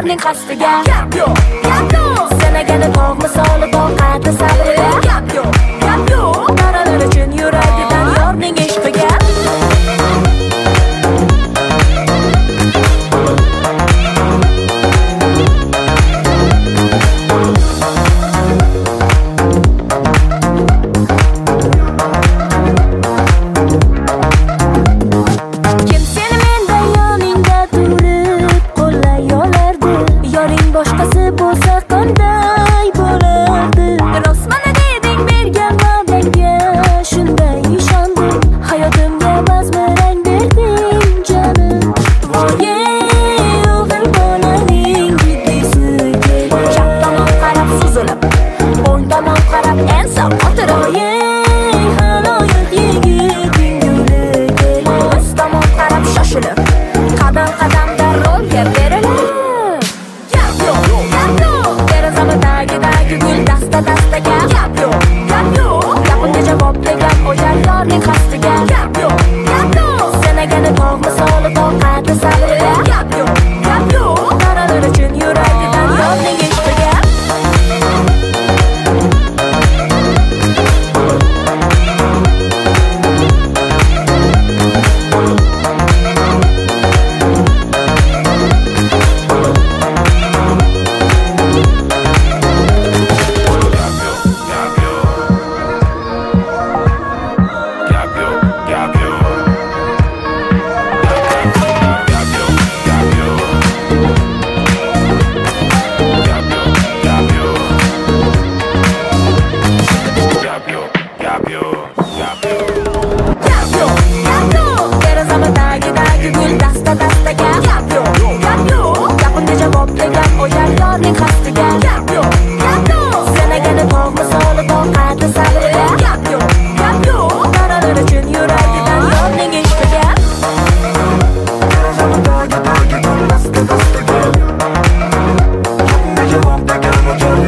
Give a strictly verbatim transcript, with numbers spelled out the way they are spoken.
yorning qasdiga. Gap yo'q, gap yo'q. Sanagani tog' misoli toqati sabrida. Gap yo'q, gap yo'q. Daralar uchun yuragidan yorning ishqiga. Boshqasi bo'lsa qanday bo'lardi? Rostmana deding bergan va'dangga, shunday ishondim. Hayotimga bazmirang berding jonim. Voye o'g'il bolaning jiddisi kelib, chap tomon qarab suzilib, o'ng tomon qarab ensof o'tiroye. Haloyiq yigiting guli kelib, o'z tomon qarab shoshilib, qadam qadamda rolga berilib. Gul dasta dastaga. Gap yo'q, gap yo'q. Gapimga javob degan o'jar yorning qasdiga. Gap yo'q, gap yo'q. Sanagani tog' misoli toqati sabrida. Gap yo'q, gap yo'q. Daralar uchun yuragidan yorning ishqiga. Gul dasta dastaga. Gap yo'q, gap yo'q. Gapimga javob degan o'jar yorning qasdiga. Gap yo'q, gap yo'q. Sanagani tog' misoli toqati sabrida. Gap yo'q, gap yo'q. Daralar uchun yuragidan yorning ishqiga. Gapimga javob degan o'jar